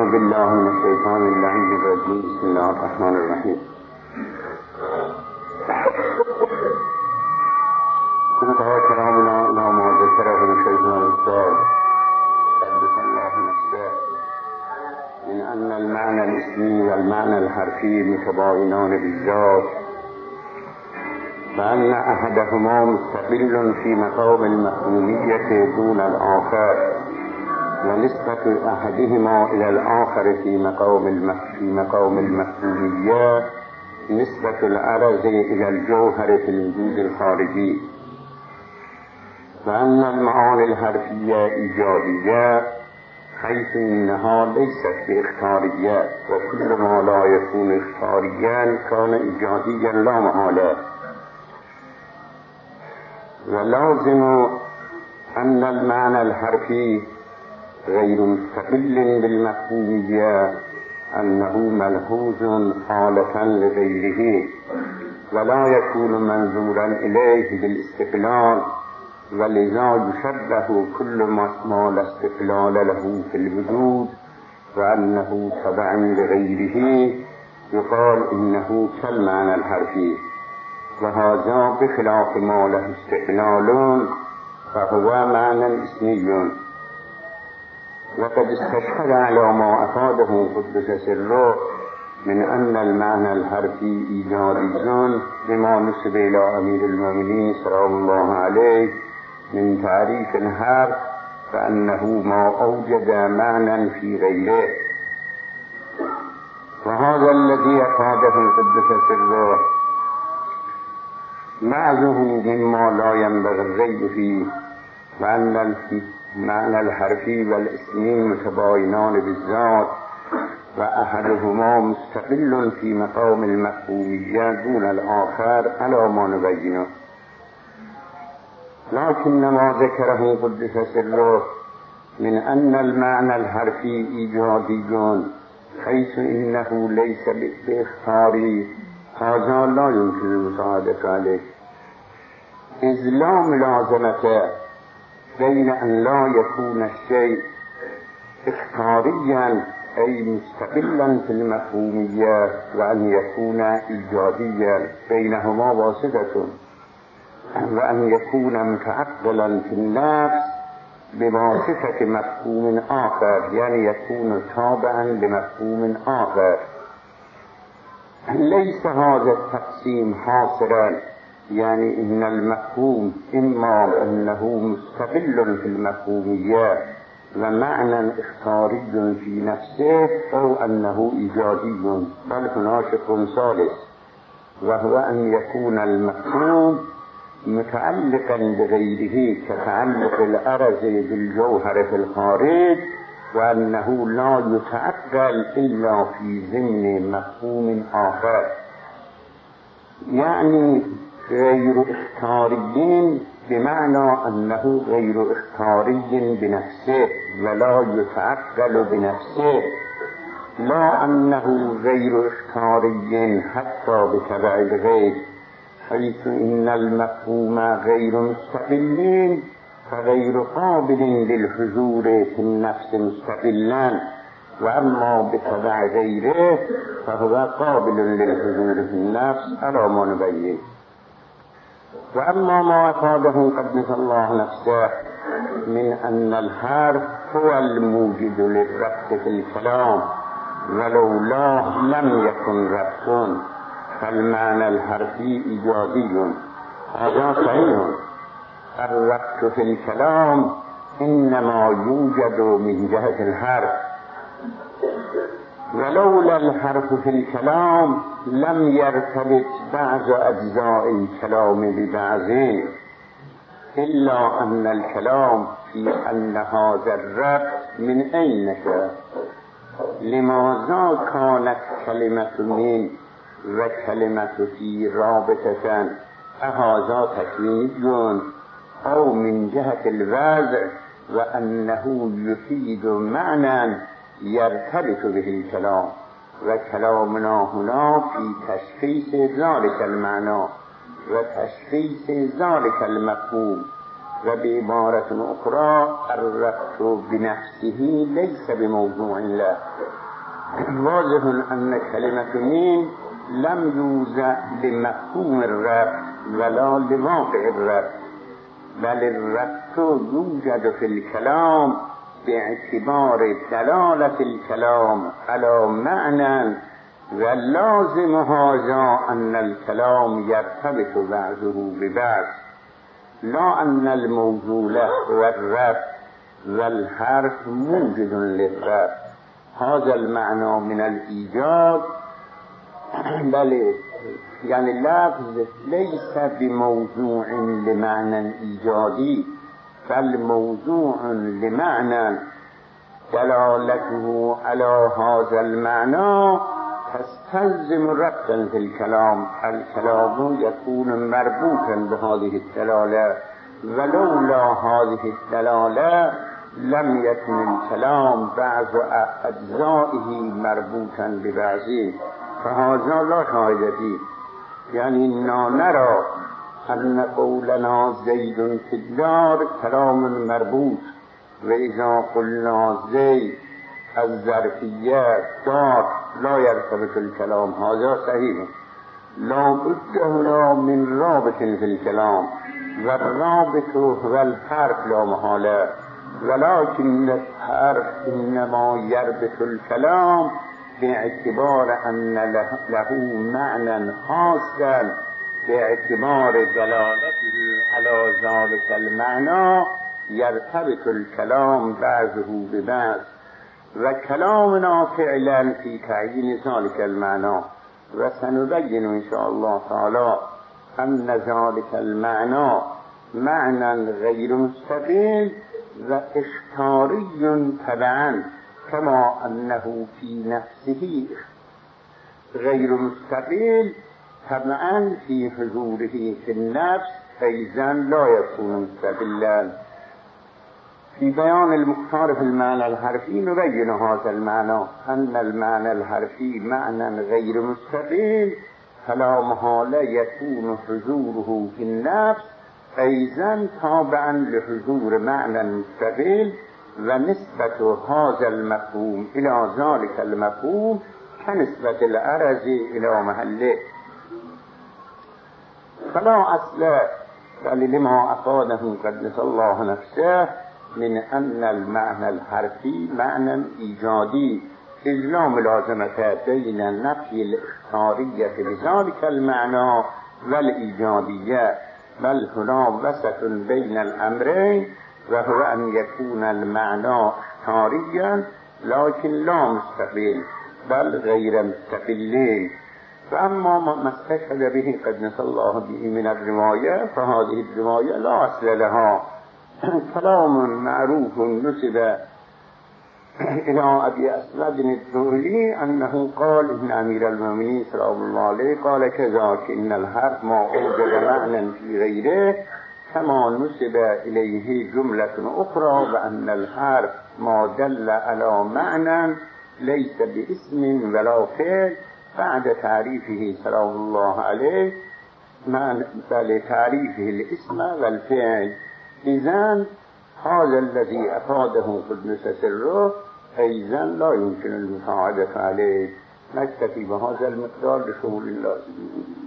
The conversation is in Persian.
أعوذ بالله من الشيطان اللعين الرجيم. بسم الله الرحمن الرحيم. انتهى كلامنا إلى ما ذكره شيخنا الأستاذ قدس الله نفسه من أن المعنى الاسمي والمعنى الحرفي متباينان بالذات، وأن أحدهما مستقل في مقام المفهومية دون الآخر، ونسبة أحدهما إلى الآخر في مقام المفهومية نسبة العرض إلى الجوهر في الوجود الخارجي، وأن المعاني الحرفية إيجابية حيث إنها ليست باختيارية، وكل ما لا يكون اختياريا كان إيجابيا لا محالة. ولازم أن المعنى الحرفي غير مستقل بالمفهومية أنه ملحوظ حالة لغيره، ولا يكون منظورا إليه بالاستقلال، ولذا يشبه كل ما لا استقلال له في الوجود وأنه تبع لغيره يقال إنه كالمعنى الحرفي، وهذا بخلاف ما له استقلال فهو معنى اسمي. وقد استشهد على ما أفاده قدس سره من أن المعنى الحرفي إيجابي بما نسب إلى أمير المؤمنين صلى الله عليه من تعريف الحرف، فأنه ما أوجد معنى في غيره. وهذا الذي أفاده قدس سره معزه مما لا ينبغي الريب فيه، وأن المعنى الحرفي والاسمي متباينان بالذات، وأحدهما مستقل في مقام المفهومية دون الآخر على ما نبينه. لكن ما ذكره قدس سره من أن المعنى الحرفي إيجابي حيث إنه ليس باختياري، هذا لا يمكن المساعدة عليه، إذ لا ملازمة بين أن لا يكون الشيء اختياريا أي مستقلا في المفهومية وأن يكون إيجابيا، بينهما واسطة، وأن يكون متعقلا في النفس بواسطة مفهوم آخر، يعني يكون تابعا لمفهوم آخر. ليس هذا التقسيم حاصرا، يعني إن المفهوم إما أنه مستقل في المفهومية ومعنى اختياري في نفسه، أو أنه إيجابي، بل هناك شق ثالث، وهو أن يكون المفهوم متعلقا بغيره كتعلق الأرز بالجوهر في الخارج، وأنه لا يتعقل إلا في ضمن مفهوم آخر، يعني غير اختياري بمعنى أنه غير اختياري بنفسه ولا يتعقل بنفسه، لا أنه غير اختياري حتى بتبع الغير، حيث إن المفهوم غير مستقل فغير قابل للحضور في النفس مستقلا، وأما بتبع غيره فهو قابل للحضور في النفس على ما نبين. وأما ما أفاده قدس الله نفسه من أن الحرف هو الموجد للربط في الكلام، ولولاه لم يكن ربط، فالمعنى الحرفي إيجابي، هذا صحيح. الربط في الكلام إنما يوجد من جهة الحرف، ولولا الحرف في الكلام لم يرتبط بعض أجزاء الكلام ببعض، إلا أن الكلام في أن هذا الربط من أين جاء، لماذا كانت كلمة من وكلمة في رابطة، أهذا تكويني أو من جهة الوضع، وأنه يفيد معنى يرتبط به الكلام، وكلامنا هنا في تشخيص ذلك المعنى وتشخيص ذلك المفهوم، و بعبارة أخرى الربط بنفسه ليس بموضوع له. واضح أن كلمة من لم يوضع لمفهوم الربط ولا لواقع الربط، بل الربط يوجد في الكلام باعتبار دلالة الكلام على معنى، واللازم هذا أن الكلام يرتبط بعضه ببعض، لا أن الموضوع هو الربط والحرف موجد للربط. هذا المعنى من الإيجاد، بل يعني اللفظ ليس بموضوع لمعنى إيجادي، بل موضوع لمعنى دلالته على هذا المعنى تستلزم ربطا في الكلام. الكلام يكون مربوطا بهذه الدلالة، ولولا هذه الدلالة لم يكن الكلام بعض أجزائه مربوطا ببعضه، فهذا لا فائدة. يعني إنا نرى أن قولنا زيد في الدار كلام مربوط، وإذا قلنا زيد الظرفية دار لا يرتبط الكلام، هذا صحيح. لا بد هنا من رابط في الكلام، والرابط هو الحرف لا محالة، ولكن الحرف إنما يربط الكلام باعتبار أن له معنى خاصا، باعتبار دلالته على ذلك المعنى يرتبط الكلام بعضه ببعض. وكلامنا فعلا في تعيين ذلك المعنى، وسنبين إن شاء الله تعالى أن ذلك المعنى معنى غير مستقل واختياري تبعا، كما أنه في نفسه غير مستقل طبعا في حضوره في النفس أيضا لا يكون مستقلا. في بيان المختار في المعنى الحرفي نبين هذا المعنى، أن المعنى الحرفي معنى غير مستقل، فلا محالة يكون حضوره في النفس أيضا تابعا لحضور معنى مستقل، ونسبة هذا المفهوم إلى ذلك المفهوم كنسبة الأرز إلى محله. فلا أصل لما أفاده قدس الله نفسه من أن المعنى الحرفي معنى إيجادي، إذ لا ملازمة بين نفي الاختيارية بذلك المعنى والإيجادية، بل هنا وسط بين الأمرين، وهو أن يكون المعنى اختياريا لكن لا مستقل بل غير مستقلين. فأما ما استشهد به قدس الله به من الرواية، فهذه الرواية لا أصل لها، كلام معروف نسب إلى أبي أسود الدولي أنه قال إن أمير المؤمنين سلام الله عليه قال كذاك إن الحرف ما أوجد معنى في غيره، كما نسب إليه جملة أخرى بأن الحرف ما دل على معنى ليس باسم ولا فعل بعد تعريفه سلام الله عليه، بل تعريفه الاسم والفعل. إذن هذا الذي أفاده قدس سره أيضا لا يمكن المساعدة عليه. نكتفي بهذا المقدار لشغل الله.